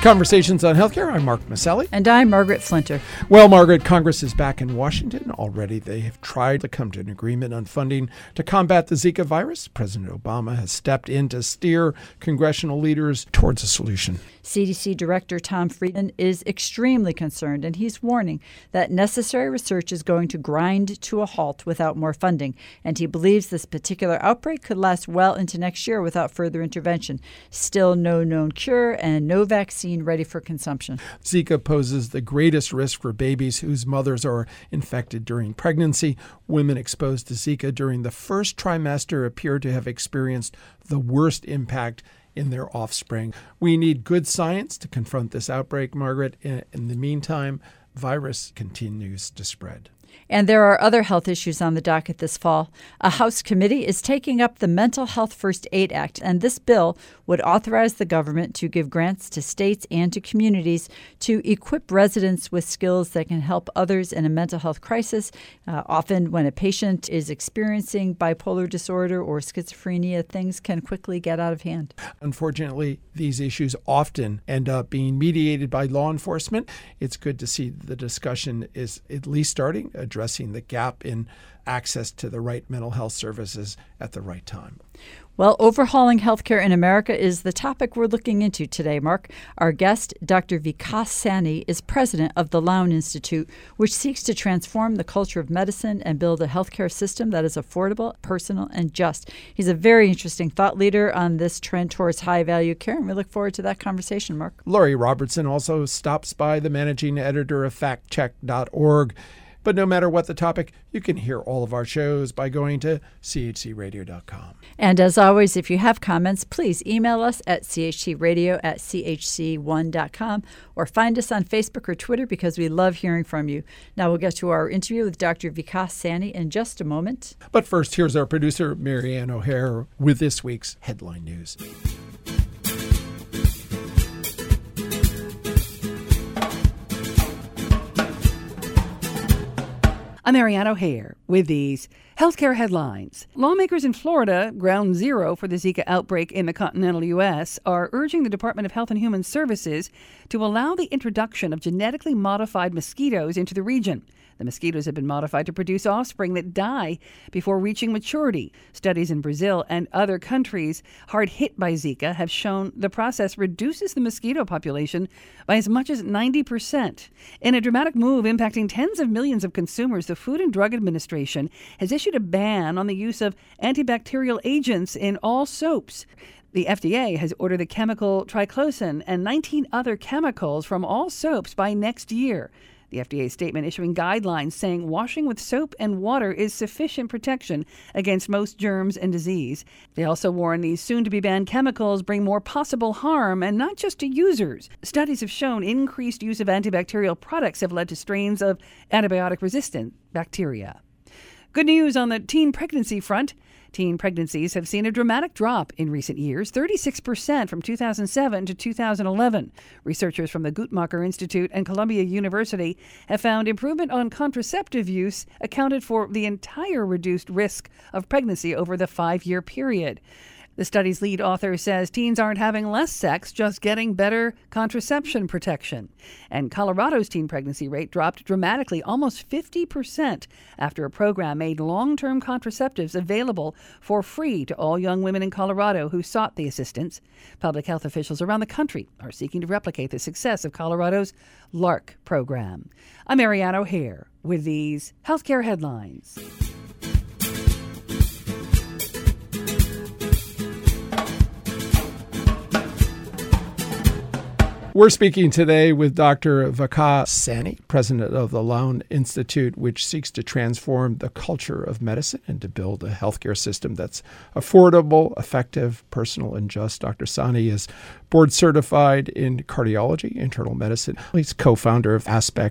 Conversations on Healthcare. I'm Mark Maselli. And I'm Margaret Flinter. Well, Margaret, Congress is back in Washington. Already they have tried to come to an agreement on funding to combat the Zika virus. President Obama has stepped in to steer congressional leaders towards a solution. CDC Director Tom Frieden is extremely concerned, and he's warning that necessary research is going to grind to a halt without more funding. And he believes this particular outbreak could last well into next year without further intervention. Still no known cure and no vaccine ready for consumption. Zika poses the greatest risk for babies whose mothers are infected during pregnancy. Women exposed to Zika during the first trimester appear to have experienced the worst impact in their offspring. We need good science to confront this outbreak, Margaret. In the meantime, virus continues to spread. And there are other health issues on the docket this fall. A House committee is taking up the Mental Health First Aid Act, and this bill would authorize the government to give grants to states and to communities to equip residents with skills that can help others in a mental health crisis. Often when a patient is experiencing bipolar disorder or schizophrenia, things can quickly get out of hand. Unfortunately, these issues often end up being mediated by law enforcement. It's good to see the discussion is at least starting, addressing the gap in access to the right mental health services at the right time. Well, overhauling healthcare in America is the topic we're looking into today, Mark. Our guest, Dr. Vikas Sani, is president of the Lown Institute, which seeks to transform the culture of medicine and build a healthcare system that is affordable, personal, and just. He's a very interesting thought leader on this trend towards high-value care, and we look forward to that conversation, Mark. Laurie Robertson also stops by, the managing editor of factcheck.org. But no matter what the topic, you can hear all of our shows by going to chcradio.com. And as always, if you have comments, please email us at chcradio@chc1.com or find us on Facebook or Twitter because we love hearing from you. Now we'll get to our interview with Dr. Vikas Sani in just a moment. But first, here's our producer, Marianne O'Hare, with this week's headline news. I'm Marianne O'Hare with these healthcare headlines. Lawmakers in Florida, ground zero for the Zika outbreak in the continental U.S., are urging the Department of Health and Human Services to allow the introduction of genetically modified mosquitoes into the region. The mosquitoes have been modified to produce offspring that die before reaching maturity. Studies in Brazil and other countries hard hit by Zika have shown the process reduces the mosquito population by as much as 90%. In a dramatic move impacting tens of millions of consumers, the Food and Drug Administration has issued a ban on the use of antibacterial agents in all soaps. The FDA has ordered the chemical triclosan and 19 other chemicals from all soaps by next year. The FDA statement issuing guidelines saying washing with soap and water is sufficient protection against most germs and disease. They also warn these soon-to-be-banned chemicals bring more possible harm, and not just to users. Studies have shown increased use of antibacterial products have led to strains of antibiotic-resistant bacteria. Good news on the teen pregnancy front. Teen pregnancies have seen a dramatic drop in recent years, 36% from 2007 to 2011. Researchers from the Guttmacher Institute and Columbia University have found improvement on contraceptive use accounted for the entire reduced risk of pregnancy over the 5-year period. The study's lead author says teens aren't having less sex, just getting better contraception protection. And Colorado's teen pregnancy rate dropped dramatically, almost 50%, after a program made long-term contraceptives available for free to all young women in Colorado who sought the assistance. Public health officials around the country are seeking to replicate the success of Colorado's LARC program. I'm Marianne O'Hare with these healthcare headlines. We're speaking today with Dr. Vikas Sani, president of the Lown Institute, which seeks to transform the culture of medicine and to build a healthcare system that's affordable, effective, personal, and just. Dr. Sani is board certified in cardiology, internal medicine. He's co-founder of Aspect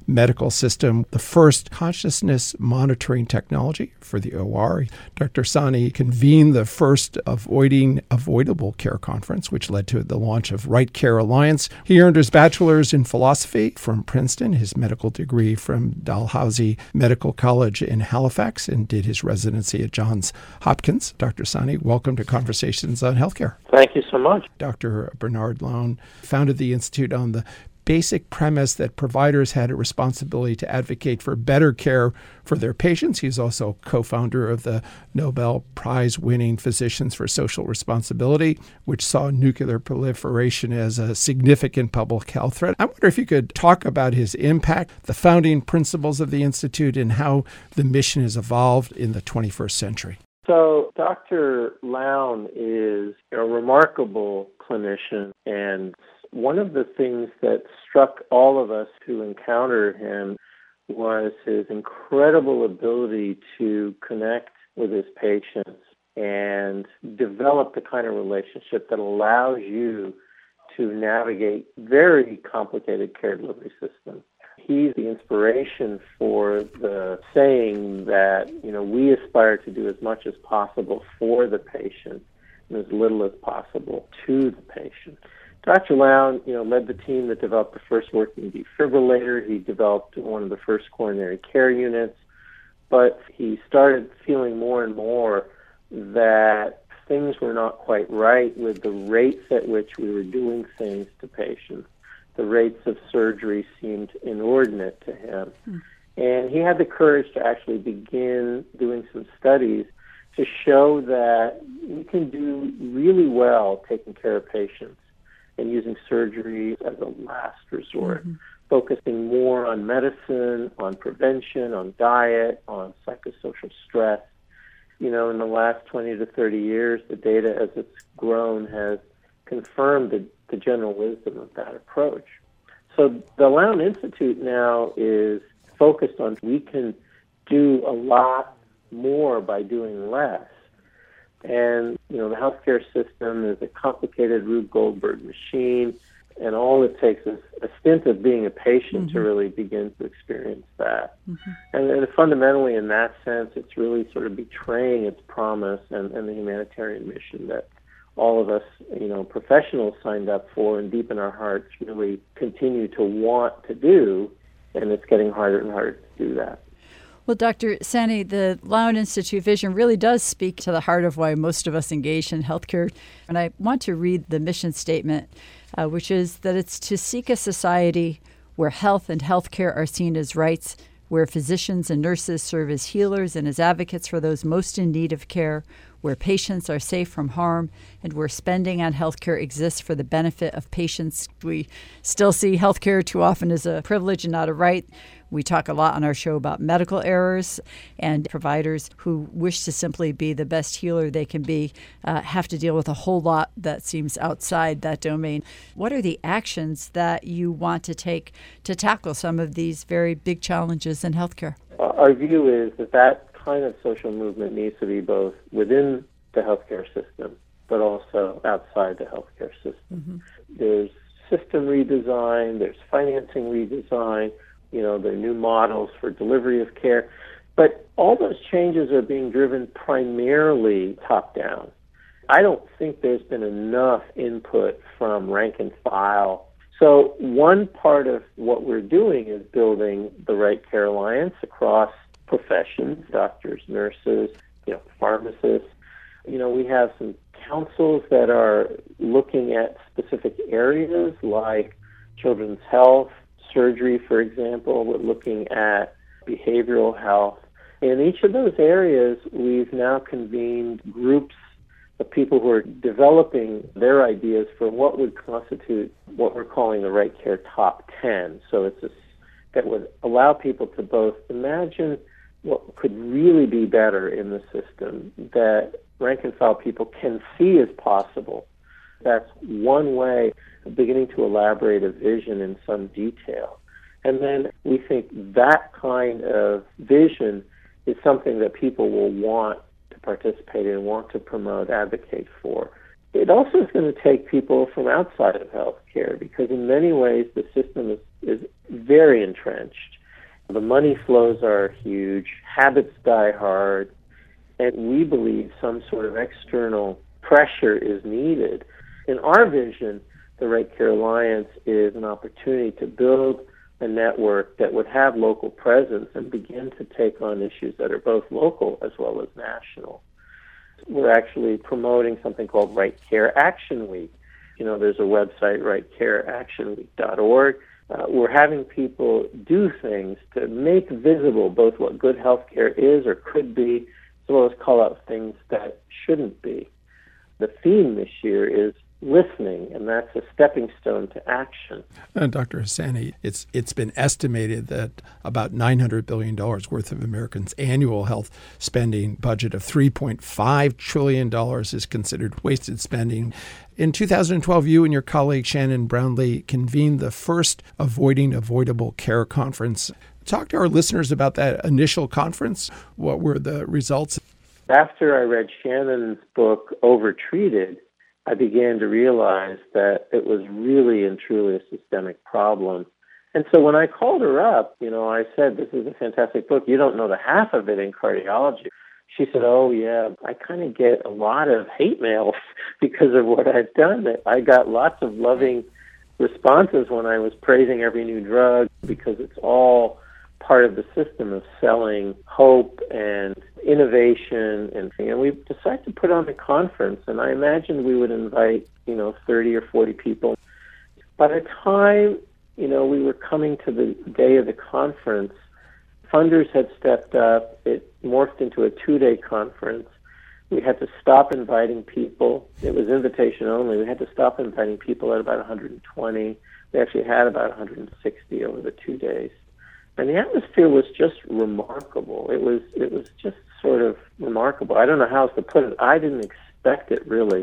medical system, the first consciousness monitoring technology for the OR. Dr. Sani convened the first Avoidable Care Conference, which led to the launch of Right Care Alliance. He earned his bachelor's in philosophy from Princeton, his medical degree from Dalhousie Medical College in Halifax, and did his residency at Johns Hopkins. Dr. Sani, welcome to Conversations on Healthcare. Thank you so much. Dr. Bernard Lown founded the Institute on the basic premise that providers had a responsibility to advocate for better care for their patients. He's also co-founder of the Nobel Prize-winning Physicians for Social Responsibility, which saw nuclear proliferation as a significant public health threat. I wonder if you could talk about his impact, the founding principles of the Institute, and how the mission has evolved in the 21st century. So Dr. Lown is a remarkable clinician, and one of the things that struck all of us who encountered him was his incredible ability to connect with his patients and develop the kind of relationship that allows you to navigate very complicated care delivery systems. He's the inspiration for the saying that, we aspire to do as much as possible for the patient and as little as possible to the patient. Dr. Lown, led the team that developed the first working defibrillator. He developed one of the first coronary care units, but he started feeling more and more that things were not quite right with the rates at which we were doing things to patients. The rates of surgery seemed inordinate to him. And he had the courage to actually begin doing some studies to show that we can do really well taking care of patients and using surgery as a last resort, focusing more on medicine, on prevention, on diet, on psychosocial stress. In the last 20 to 30 years, the data as it's grown has confirmed the general wisdom of that approach. So the Lown Institute now is focused on we can do a lot more by doing less. And, the healthcare system is a complicated Rube Goldberg machine, and all it takes is a stint of being a patient to really begin to experience that. And fundamentally, in that sense, it's really sort of betraying its promise and the humanitarian mission that all of us, professionals signed up for and deep in our hearts really continue to want to do, and it's getting harder and harder to do that. Well, Dr. Sani, the Lown Institute vision really does speak to the heart of why most of us engage in healthcare. And I want to read the mission statement, which is that it's to seek a society where health and healthcare are seen as rights, where physicians and nurses serve as healers and as advocates for those most in need of care, where patients are safe from harm, and where spending on healthcare exists for the benefit of patients. We still see healthcare too often as a privilege and not a right. We talk a lot on our show about medical errors, and providers who wish to simply be the best healer they can be have to deal with a whole lot that seems outside that domain. What are the actions that you want to take to tackle some of these very big challenges in healthcare? Our view is that kind of social movement needs to be both within the healthcare system, but also outside the healthcare system. There's system redesign, there's financing redesign, there are new models for delivery of care. But all those changes are being driven primarily top-down. I don't think there's been enough input from rank and file. So one part of what we're doing is building the Right Care Alliance across professions, doctors, nurses, pharmacists. We have some councils that are looking at specific areas like children's health, surgery, for example. We're looking at behavioral health. In each of those areas, we've now convened groups of people who are developing their ideas for what would constitute what we're calling the Right Care Top 10. So that would allow people to both imagine what could really be better in the system that rank and file people can see as possible. That's one way of beginning to elaborate a vision in some detail. And then we think that kind of vision is something that people will want to participate in, want to promote, advocate for. It also is going to take people from outside of healthcare because in many ways the system is very entrenched. The money flows are huge, habits die hard, and we believe some sort of external pressure is needed. In our vision, the Right Care Alliance is an opportunity to build a network that would have local presence and begin to take on issues that are both local as well as national. We're actually promoting something called Right Care Action Week. There's a website, rightcareactionweek.org. We're having people do things to make visible both what good health care is or could be, as well as call out things that shouldn't be. The theme this year is listening, and that's a stepping stone to action. Dr. Hasani, it's been estimated that about $900 billion worth of Americans' annual health spending budget of $3.5 trillion is considered wasted spending. In 2012, you and your colleague Shannon Brownlee convened the first Avoiding Avoidable Care Conference. Talk to our listeners about that initial conference. What were the results? After I read Shannon's book, Overtreated, I began to realize that it was really and truly a systemic problem. And so when I called her up, I said, this is a fantastic book. You don't know the half of it in cardiology. She said, oh, yeah, I kind of get a lot of hate mail because of what I've done. I got lots of loving responses when I was praising every new drug because it's all part of the system of selling hope and innovation. And we decided to put on a conference, and I imagined we would invite, 30 or 40 people. By the time, we were coming to the day of the conference, funders had stepped up. It morphed into a 2-day conference. We had to stop inviting people. It was invitation only. We had to stop inviting people at about 120. We actually had about 160 over the 2 days. And the atmosphere was just remarkable. It was just sort of remarkable. I don't know how else to put it. I didn't expect it, really.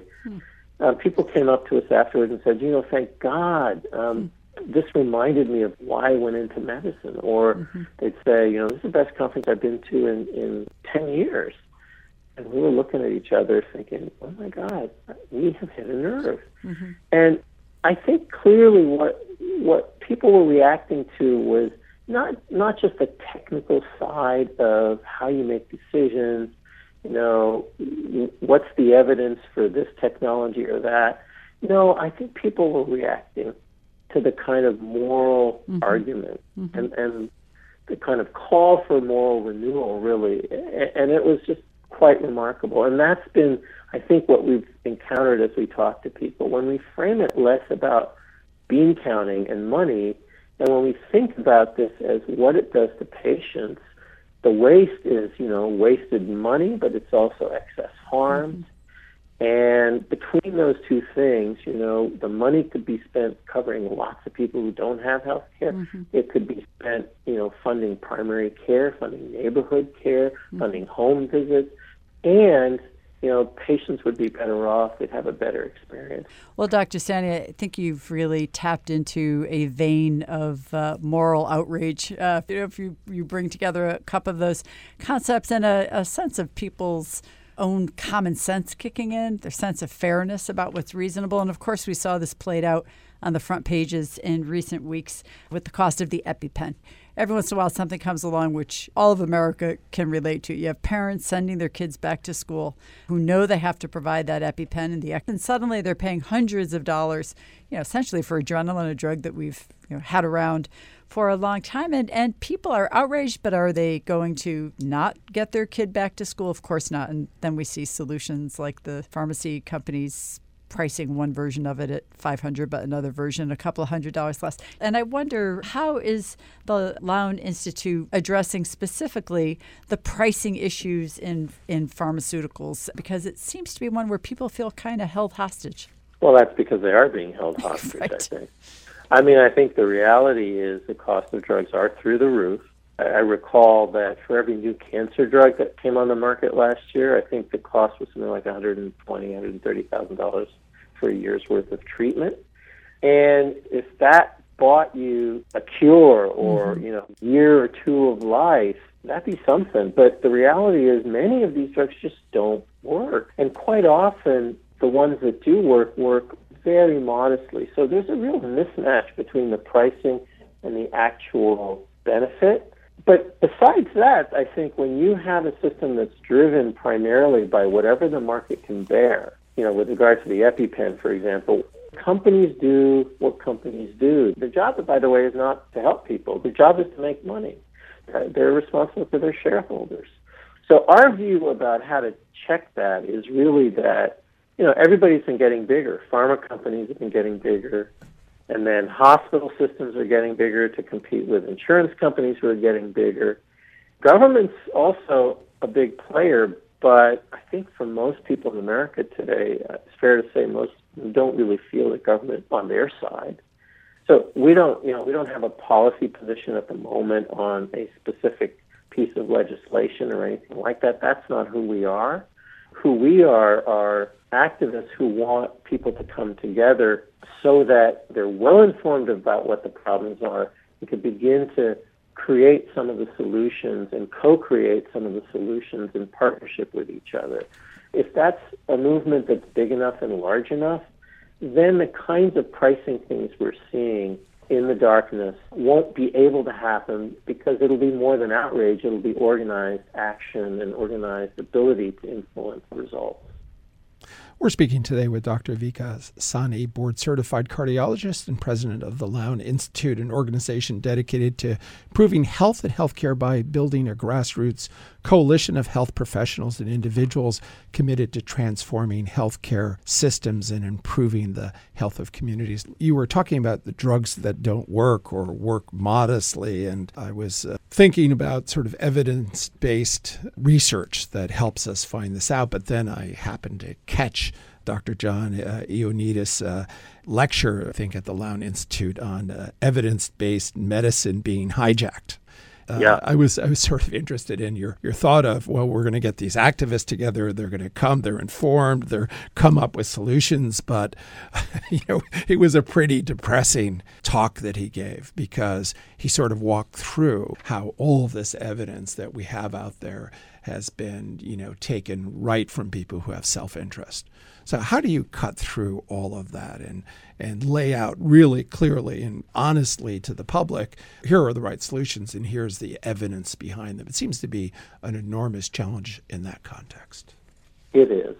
People came up to us afterwards and said, thank God. This reminded me of why I went into medicine. Or they'd say, this is the best conference I've been to in 10 years. And we were looking at each other thinking, oh, my God, we have hit a nerve. And I think clearly what people were reacting to was not just the technical side of how you make decisions, what's the evidence for this technology or that. I think people were reacting to the kind of moral argument and the kind of call for moral renewal, really. And it was just quite remarkable. And that's been, I think, what we've encountered as we talk to people. When we frame it less about bean counting and money, and when we think about this as what it does to patients, the waste is, wasted money, but it's also excess harms. And between those two things, the money could be spent covering lots of people who don't have health care. It could be spent, funding primary care, funding neighborhood care, funding home visits, and patients would be better off. They'd have a better experience. Well, Dr. Hasani, I think you've really tapped into a vein of moral outrage. If you bring together a couple of those concepts and a sense of people's own common sense kicking in, their sense of fairness about what's reasonable. And, of course, we saw this played out on the front pages in recent weeks with the cost of the EpiPen. Every once in a while, something comes along which all of America can relate to. You have parents sending their kids back to school who know they have to provide that EpiPen, and suddenly they're paying hundreds of dollars, essentially for adrenaline, a drug that we've had around for a long time. And people are outraged, but are they going to not get their kid back to school? Of course not. And then we see solutions like the pharmacy companies pricing one version of it at $500, but another version a couple of $100 less. And I wonder, how is the Lown Institute addressing specifically the pricing issues in pharmaceuticals? Because it seems to be one where people feel kind of held hostage. Well, that's because they are being held hostage, right. I think. I think the reality is the cost of drugs are through the roof. I recall that for every new cancer drug that came on the market last year, I think the cost was something like $120,000, $130,000 for a year's worth of treatment. And if that bought you a cure or, year or two of life, that'd be something. But the reality is many of these drugs just don't work. And quite often, the ones that do work very modestly. So there's a real mismatch between the pricing and the actual benefit. But besides that, I think when you have a system that's driven primarily by whatever the market can bear, with regard to the EpiPen, for example, companies do what companies do. Their job, by the way, is not to help people. Their job is to make money. They're responsible for their shareholders. So our view about how to check that is really that, everybody's been getting bigger. Pharma companies have been getting bigger. And then hospital systems are getting bigger to compete with insurance companies who are getting bigger. Government's also a big player, but I think for most people in America today, it's fair to say most don't really feel the government on their side. So we don't have a policy position at the moment on a specific piece of legislation or anything like that. That's not who we are. Who we are activists who want people to come together so that they're well informed about what the problems are and can begin to create some of the solutions and co-create some of the solutions in partnership with each other. If that's a movement that's big enough and large enough, then the kinds of pricing things we're seeing in the darkness won't be able to happen because it'll be more than outrage. It'll be organized action and organized ability to influence results. We're speaking today with Dr. Vika Sahni, board-certified cardiologist and president of the Lown Institute, an organization dedicated to improving health and healthcare by building a grassroots coalition of health professionals and individuals committed to transforming healthcare systems and improving the health of communities. You were talking about the drugs that don't work or work modestly, and I was thinking about sort of evidence-based research that helps us find this out, but then I happened to catch Dr. John Ioannidis' lecture, I think, at the Lown Institute on evidence-based medicine being hijacked. I was sort of interested in your thought of, well, we're going to get these activists together. They're going to come. They're informed. They're come up with solutions. But, it was a pretty depressing talk that he gave because he sort of walked through how all of this evidence that we have out there has been, taken right from people who have self-interest. So how do you cut through all of that and lay out really clearly and honestly to the public, here are the right solutions and here's the evidence behind them? It seems to be an enormous challenge in that context. It is.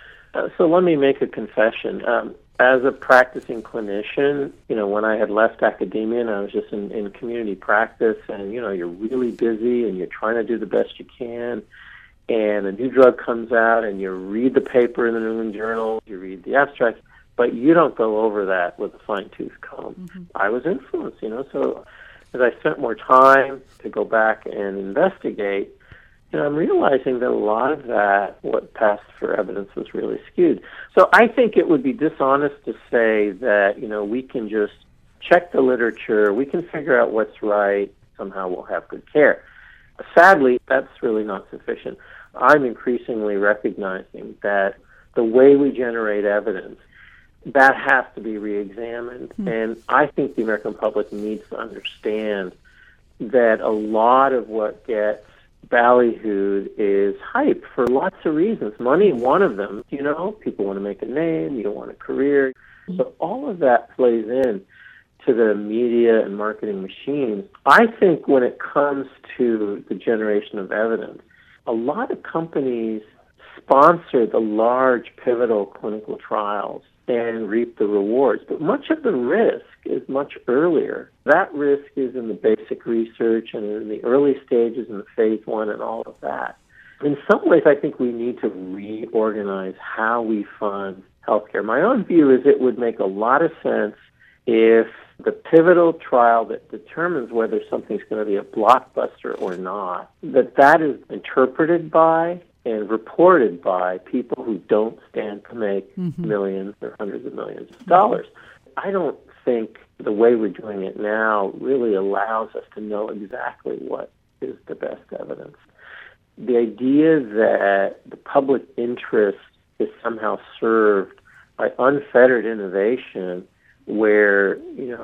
So let me make a confession. As a practicing clinician, when I had left academia and I was just in community practice and, you're really busy and you're trying to do the best you can, and a new drug comes out and you read the paper in the New England Journal, you read the abstract, but you don't go over that with a fine-tooth comb. Mm-hmm. I was influenced, so as I spent more time to go back and investigate, I'm realizing that a lot of that, what passed for evidence, was really skewed. So I think it would be dishonest to say that, we can just check the literature, we can figure out what's right, somehow we'll have good care. Sadly, that's really not sufficient. I'm increasingly recognizing that the way we generate evidence, that has to be reexamined. Mm-hmm. And I think the American public needs to understand that a lot of what gets ballyhooed is hype for lots of reasons. Money, one of them, people want to make a name, you want a career. So all of that plays in to the media and marketing machines. I think when it comes to the generation of evidence, a lot of companies sponsor the large pivotal clinical trials and reap the rewards. But much of the risk is much earlier. That risk is in the basic research and in the early stages in the phase 1 and all of that. In some ways, I think we need to reorganize how we fund healthcare. My own view is it would make a lot of sense if the pivotal trial that determines whether something's going to be a blockbuster or not, that is interpreted by and reported by people who don't stand to make millions or hundreds of millions of dollars. I don't think the way we're doing it now really allows us to know exactly what is the best evidence. The idea that the public interest is somehow served by unfettered innovation where,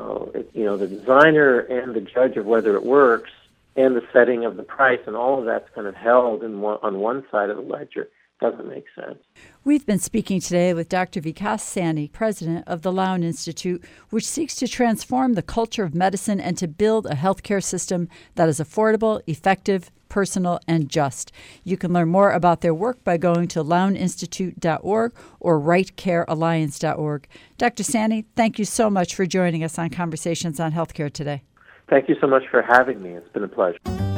the designer and the judge of whether it works and the setting of the price and all of that's kind of held on one side of the ledger, doesn't make sense. We've been speaking today with Dr. Vikas Sani, president of the Lown Institute, which seeks to transform the culture of medicine and to build a healthcare system that is affordable, effective, personal, and just. You can learn more about their work by going to lowninstitute.org or rightcarealliance.org. Dr. Sani, thank you so much for joining us on Conversations on Healthcare today. Thank you so much for having me. It's been a pleasure.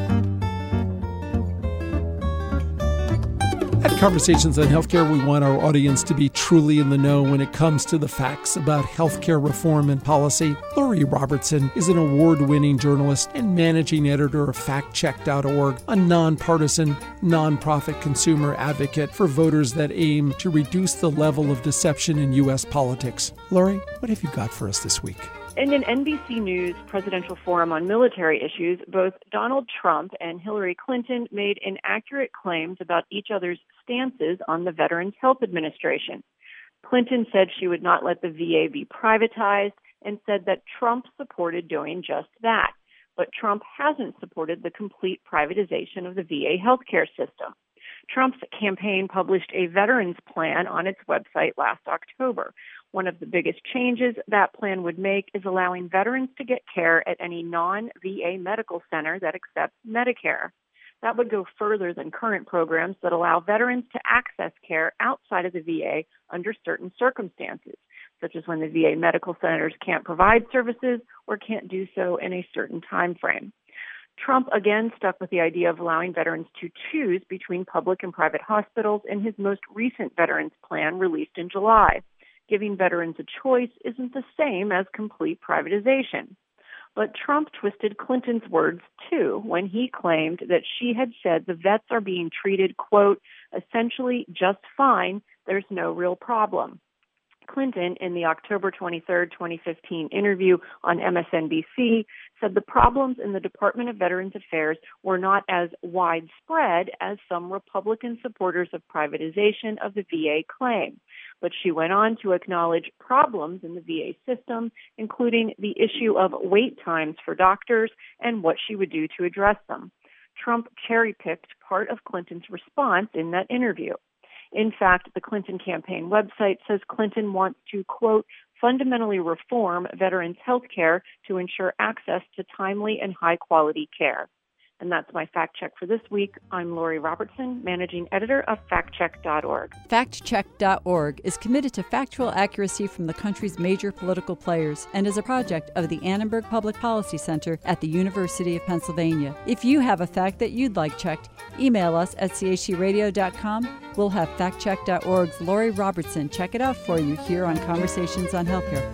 At Conversations on Healthcare, we want our audience to be truly in the know when it comes to the facts about healthcare reform and policy. Lori Robertson is an award-winning journalist and managing editor of FactCheck.org, a nonpartisan, nonprofit consumer advocate for voters that aim to reduce the level of deception in U.S. politics. Lori, what have you got for us this week? In an NBC News presidential forum on military issues, both Donald Trump and Hillary Clinton made inaccurate claims about each other's stances on the Veterans Health Administration. Clinton said she would not let the VA be privatized and said that Trump supported doing just that. But Trump hasn't supported the complete privatization of the VA healthcare system. Trump's campaign published a veterans plan on its website last October. One of the biggest changes that plan would make is allowing veterans to get care at any non-VA medical center that accepts Medicare. That would go further than current programs that allow veterans to access care outside of the VA under certain circumstances, such as when the VA medical centers can't provide services or can't do so in a certain time frame. Trump again stuck with the idea of allowing veterans to choose between public and private hospitals in his most recent veterans plan released in July. Giving veterans a choice isn't the same as complete privatization. But Trump twisted Clinton's words, too, when he claimed that she had said the vets are being treated, quote, essentially just fine, there's no real problem. Clinton, in the October 23, 2015 interview on MSNBC, said the problems in the Department of Veterans Affairs were not as widespread as some Republican supporters of privatization of the VA claim. But she went on to acknowledge problems in the VA system, including the issue of wait times for doctors and what she would do to address them. Trump cherry-picked part of Clinton's response in that interview. In fact, the Clinton campaign website says Clinton wants to, quote, fundamentally reform veterans' health care to ensure access to timely and high-quality care. And that's my fact check for this week. I'm Lori Robertson, managing editor of FactCheck.org. FactCheck.org is committed to factual accuracy from the country's major political players and is a project of the Annenberg Public Policy Center at the University of Pennsylvania. If you have a fact that you'd like checked, email us at chtradio.com. We'll have FactCheck.org's Lori Robertson check it out for you here on Conversations on Healthcare.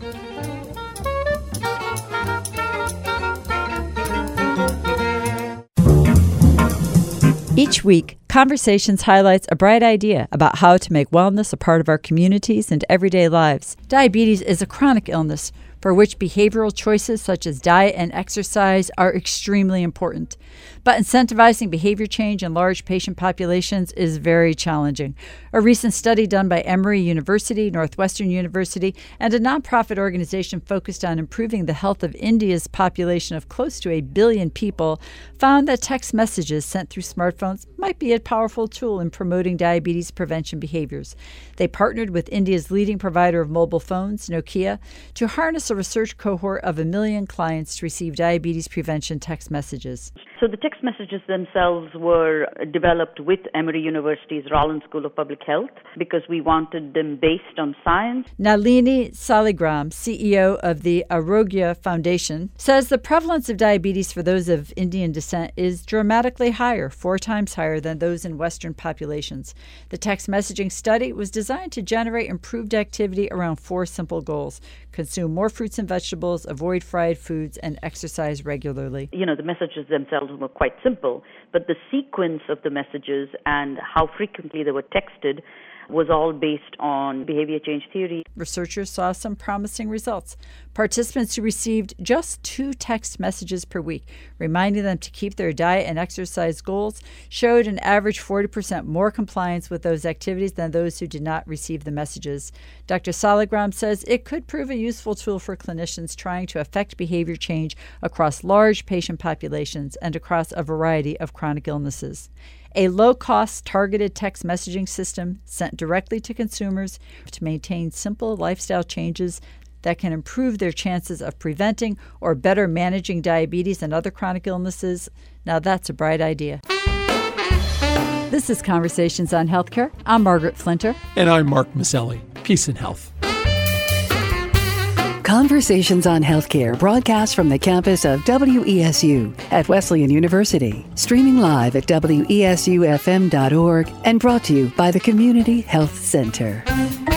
Each week, Conversations highlights a bright idea about how to make wellness a part of our communities and everyday lives. Diabetes is a chronic illness for which behavioral choices such as diet and exercise are extremely important. But incentivizing behavior change in large patient populations is very challenging. A recent study done by Emory University, Northwestern University, and a nonprofit organization focused on improving the health of India's population of close to 1 billion people found that text messages sent through smartphones might be a powerful tool in promoting diabetes prevention behaviors. They partnered with India's leading provider of mobile phones, Nokia, to harness a research cohort of 1 million clients to receive diabetes prevention text messages. So the text messages themselves were developed with Emory University's Rollins School of Public Health because we wanted them based on science. Nalini Saligram, CEO of the Arogya Foundation, says the prevalence of diabetes for those of Indian descent is dramatically higher, 4 times higher than those in Western populations. The text messaging study was designed to generate improved activity around 4 simple goals: consume more fruits and vegetables, avoid fried foods, and exercise regularly. The messages themselves were quite simple, but the sequence of the messages and how frequently they were texted was all based on behavior change theory. Researchers saw some promising results. Participants who received just 2 text messages per week, reminding them to keep their diet and exercise goals, showed an average 40% more compliance with those activities than those who did not receive the messages. Dr. Saligram says it could prove a useful tool for clinicians trying to affect behavior change across large patient populations and across a variety of chronic illnesses. a low-cost targeted text messaging system sent directly to consumers to maintain simple lifestyle changes that can improve their chances of preventing or better managing diabetes and other chronic illnesses. Now that's a bright idea. This is Conversations on Healthcare. I'm Margaret Flinter. And I'm Mark Maselli. Peace and health. Conversations on Healthcare broadcast from the campus of WESU at Wesleyan University. Streaming live at WESUFM.org and brought to you by the Community Health Center.